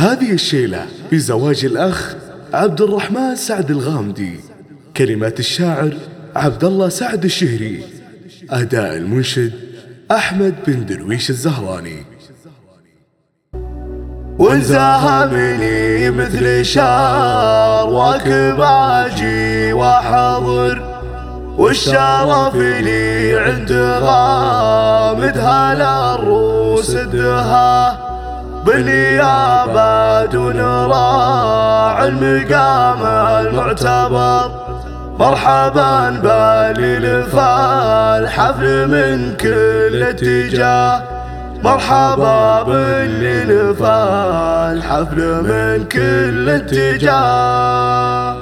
هذه الشيلة بزواج الأخ عبد الرحمن سعد الغامدي. كلمات الشاعر عبد الله سعد الشهري. أداء المنشد أحمد بن درويش الزهراني. وانزاهمني مثل شار وكباجي وحضر، والشرف لي عند غامد هلا الروس الدها، بالنيابة دون راعي المقام المعتبر. مرحبا بالليل فالحفل من كل اتجاه، مرحبا بالليل فالحفل من كل اتجاه.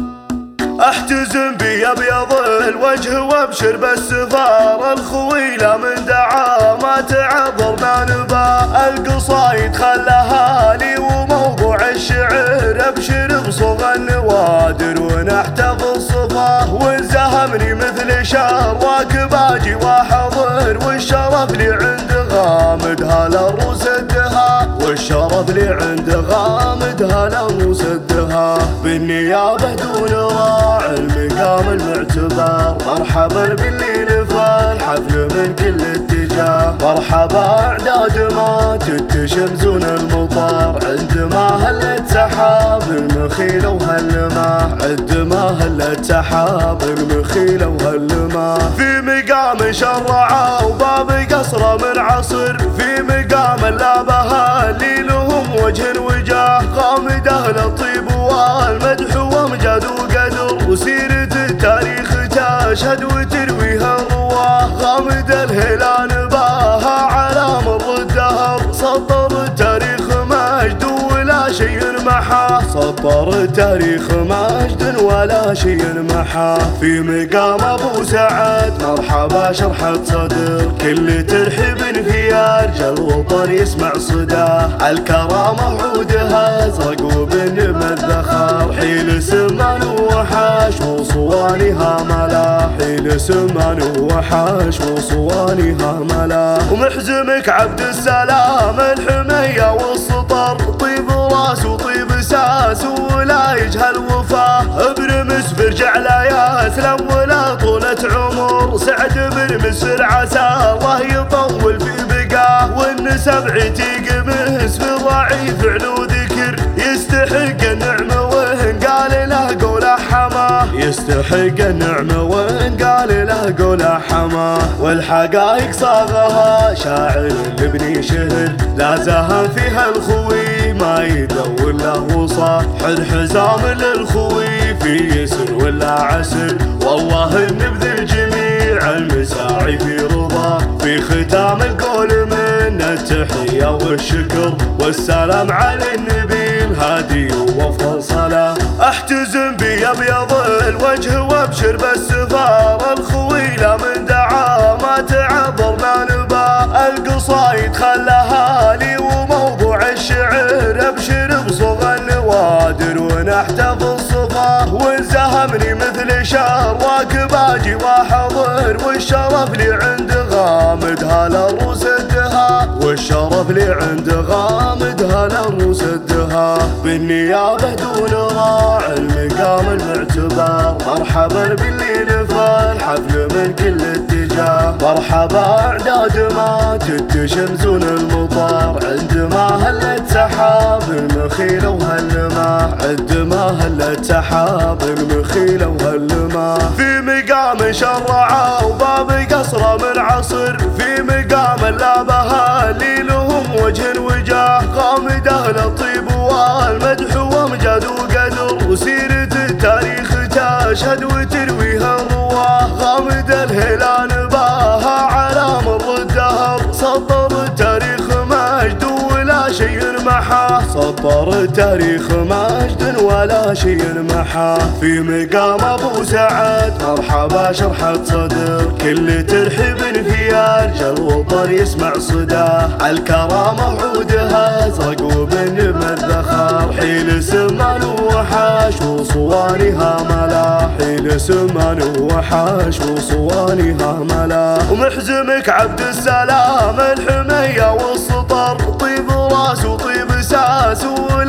احتزم بأبيض الوجه وابشر بالسفارة الخويلة، من دعا ما تعذرنا نبا. القصايد خلها لي وموضوع الشعر، ابشر بصغى النوادر ونحتفظ صفاه. وانزهمني مثل شهر وكباجي وحضر، والشرف لي عند غامد هلا الروس الدها، والشرف لي عند غامد هلا الروس الدها. بالنيابة دون راعي المقام المعتبر، مرحبا بالليل فالحفل من كل اتجاه. مرحبا اعداد ما تتشمزون المطر، عندما هلت سحاب المخيلة وهالماء، عندما هلت سحاب المخيلة وهالماء. في مقام شرعة وباب قصره من عصر، في مقام لا بها اللي لهم وجه وجاه. غامد اهل الطيب والمدح وامجاد وقدر، وسيرة التاريخ تشهد وترويها الرواه. غامد الهلال باها على مر الدهر، سطر التاريخ مجد ولا شيء محاه، سطر التاريخ مجد ولا شيء محاه. في مقام ابو سعد مرحبا شرحة صدر، كل ترحيب في ارجى الوطن يسمع صداه. الكرامة عودها ازرق وبن الذخر، حيل سمان وحاش وصوانها ملا، حيل سمان وحاش وصوانها ملا. ومحزمك عبد السلام الحمية والسطر، طيب راس وطيب ساس ولا يجهل وفاه. برمس برجع لا يسلم ولا طولة عمر، سعد برمس عسى الله يطول في بقاه. والنسب عتيق مس في الراعي فعل وذكر، يستحق النعمة وإن قال له قوله حماه، يستحق النعمة وإن قال له قوله حماه. والحقائق صاغها شاعر لبني شهر، لا زهم فيها الخوي ما يدور له وصاه. حد حزام للخوي في يسر ولا عسر، والله نبذ الجميع المساعي في رضاه. في ختام القول من التحية والشكر، والسلام على النبي الهادي وافضل صلاة. احتزم بأبيض الوجه وابشر بالسفارة الخويلة، من دعا ما تعذرنا نبا. القصايد خلها لي وموضوع الشعر، ابشر بصغى النوادر ونحتفظ صفاه. وانزهمني مثل شهر وكباجي وحضر، والشرف لي عند غامد هلا الروس الدها، والشرف لي عند غامد هلا الروس الدها. بالنيابة دون راعي المقام المعتبر، مرحبا بالليل فالحفل من كل اتجاه. مرحبا اعداد ما تتشمزون المطر، عندما هلت سحاب المخيلة وهالماء، عندما هلت سحاب المخيلة وهالماء. في مقام شرعة وباب قصره من عصر، في مقام لا بها اللي لهم وجه وجاه. غامد اهل الطيب والمدح وامجاد وقدر، وسيرة التاريخ تشهد وترويها الرواه. غامد الهلال باها على مر الدهر، سطر التاريخ مجد ولا شيء محاه، سطر التاريخ مجد ولا شيء محاه. في مقام ابو سعد مرحبا شرحة صدر، كل ترحيب في ارجى الوطن يسمع صداه. الكرامة عودها ازرق وبن الذخر، حيل سمان وحاش وصوانها ملا، حيل سمان وحاش وصوانها ملا. ومحزمك عبد السلام الحمية والسطر، طيب راس وطيب ساس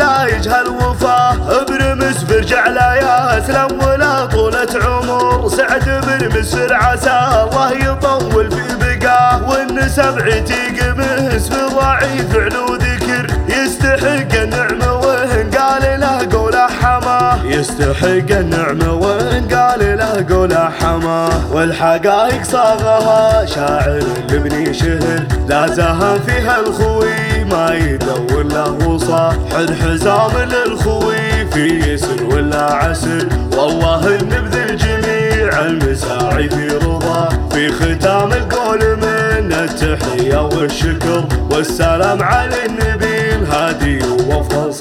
الوفا برمس برجع لا يسلم ولا طولة عمر. سعد بن مسر عسى الله يطول في بقاه، والنسب عتيق مس في ضعيف علو ذكر. يستحق النعمة وإن قال له قوله حماه، يستحق النعمة وإن قال له قوله حماه. والحقائق صاغها شاعر لبني شهر، لا زهن فيها الخوي ما يدور له وصاح. حزام للخوي في يسر ولا عسر، والله النبذ الجميع المساعي في رضاه. في ختام القول من التحية والشكر والسلام على النبي الهادي وافضل